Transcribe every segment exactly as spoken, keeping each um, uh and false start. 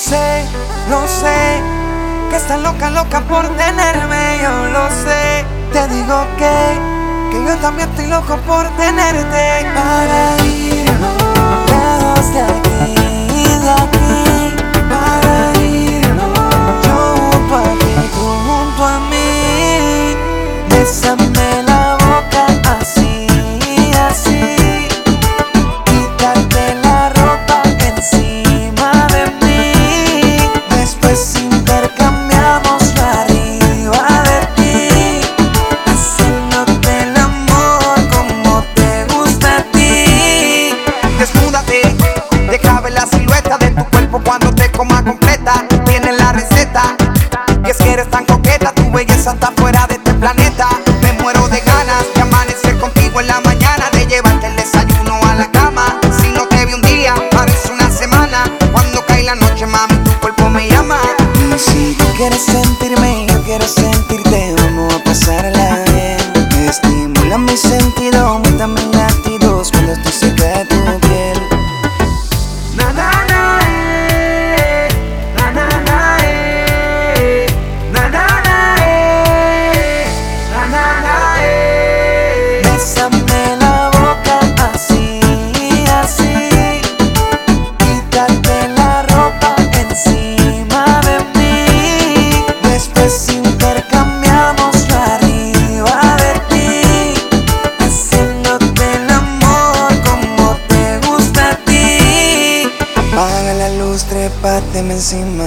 Sé, lo sé, que estás loca, loca por tenerme, yo lo sé. Te digo que, que yo también estoy loco por tenerte. Para irnos lejos de aquí, de aquí. Para irnos yo junto a ti, tú junto a mí. Bésame la boca así, así. Quítate la ropa encima de mí. Después intercambiamos la arriba de ti, haciéndote el amor como te gusta a ti. Desnúdate, deja ver la silueta de tu cuerpo cuando te coma completa. Tienes la receta, y es que eres tan coqueta, tu belleza está fuera de este planeta. Me muero de ganas de amanecer contigo en la mañana, de llevarte el desayuno a la cama. Si no te vi un día, parece una semana. Cuando cae la noche, mami, tu cuerpo me llama. Y si tú quieres sentirme, yo quiero sentirte, vamos a pasarla bien. Me estimula mi sentido, aumenta mis latidos cuando estoy cerca de tu piel. Na na na eh, na na na eh, na na na eh, na na na eh. Bésame la boca así, así. Quítate la ropa encima de mí. Después intercambiamos la arriba de ti, haciéndote el amor como te gusta a ti. Apaga la luz, trépateme encima.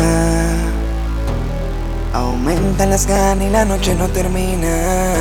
Aumentan las ganas y la noche no termina.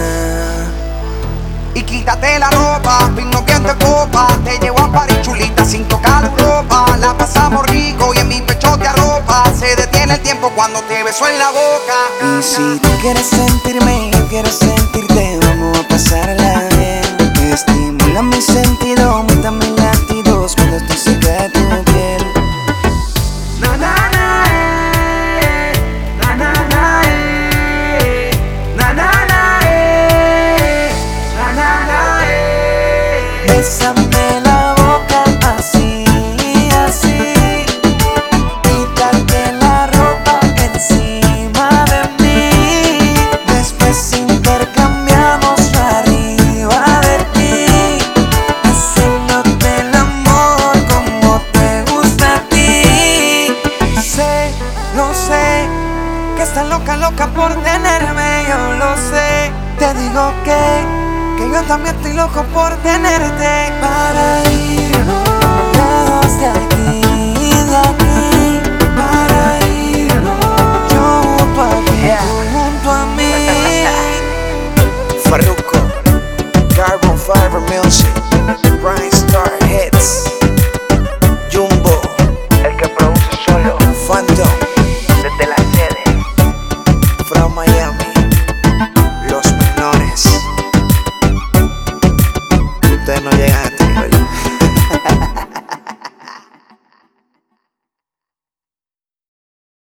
Y quítate la ropa, vino viento de copa. Te llevo a París, chulita, sin tocar Europa. La pasamos rico y en mi pecho te arropa. Se detiene el tiempo cuando te beso en la boca. Y si tú quieres sentirme, yo quiero sentirte, vamos a pasarla bien. Me estimula mi sentido, aumenta mis latidos cuando estoy cerca de tu piel. Na na na eh, na na na eh, na na na eh, na na na eh. Bésame la boca así, así. Quítate la ropa encima de mí. Después intercambiamos la arriba de ti, haciéndote el amor como te gusta a ti. Sé, lo sé, que estás loca, loca por tenerme, yo lo sé. Te digo que, que yo también estoy loco por tenerte. Para irnos lejos de aquí.